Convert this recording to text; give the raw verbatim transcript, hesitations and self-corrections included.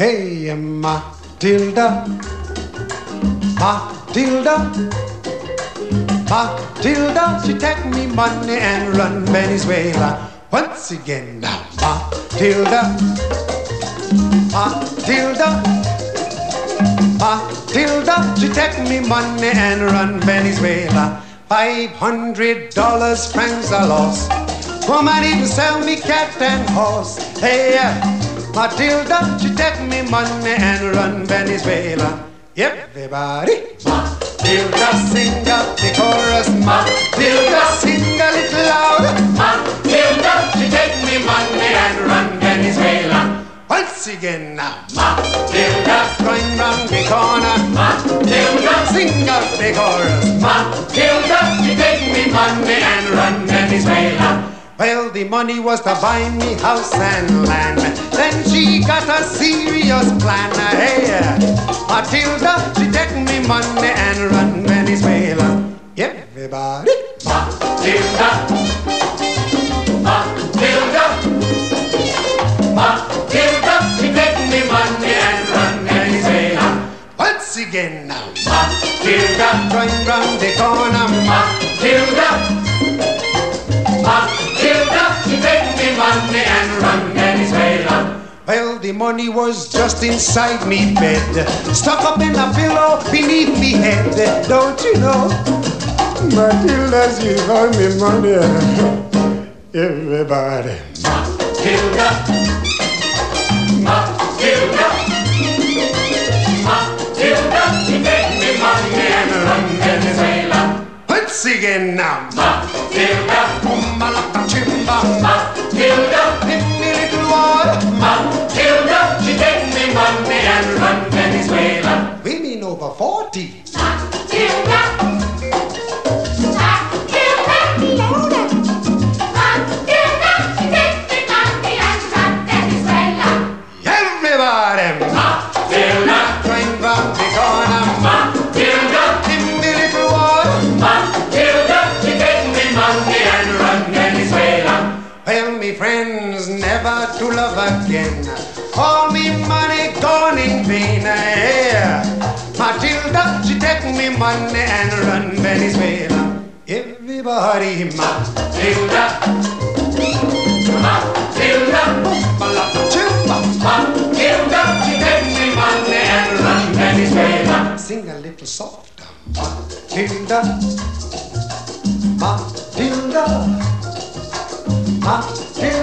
Hey, Matilda, Matilda, Matilda, she take me money and run Venezuela. Once again now, Matilda, Matilda, Matilda, she take me money and run Venezuela. Five hundred dollars francs I lost. Woman even sell me cat and horse. Hey, Matilda, she take me money and run Venezuela. Everybody, Matilda, sing up the chorus. Matilda, sing a little louder. Matilda, she take me money and run Venezuela. Once again now, Matilda, going round the corner. Matilda, sing up the chorus. Matilda, she take me money and run Venezuela. Well, the money was to buy me house and land. Then she got a serious plan. Hey, Matilda, she take me money and run Venezuela. Everybody, Matilda, Matilda, Matilda, she take me money and run Venezuela. Once again now, Matilda, going round the corner. Matilda, Matilda, she take me money and run Venezuela. Well, the money was just inside me bed, stuck up in a pillow beneath me head. Don't you know, Matilda, she got me money. Everybody, Matilda, Matilda, Matilda, she take me money and run Venezuela. Once again now, Matilda, Malaka Chimba, Matilda, give me little water. Matilda, she take me money and run Venezuela. Women over forty. Matilda, Matilda, louder. Matilda, she take me money and run Venezuela. Everybody, Matilda, going round the corner. Matilda, give me little water. Matilda, she take me money and run Venezuela. Well, me friends, never to love again. All me money gone in vain. Yeah. Matilda, she take me money and run Venezuela. Everybody, Matilda, Matilda, Matilda, she take me money and run Venezuela. Sing a little softer, Matilda, Matilda, Matilda.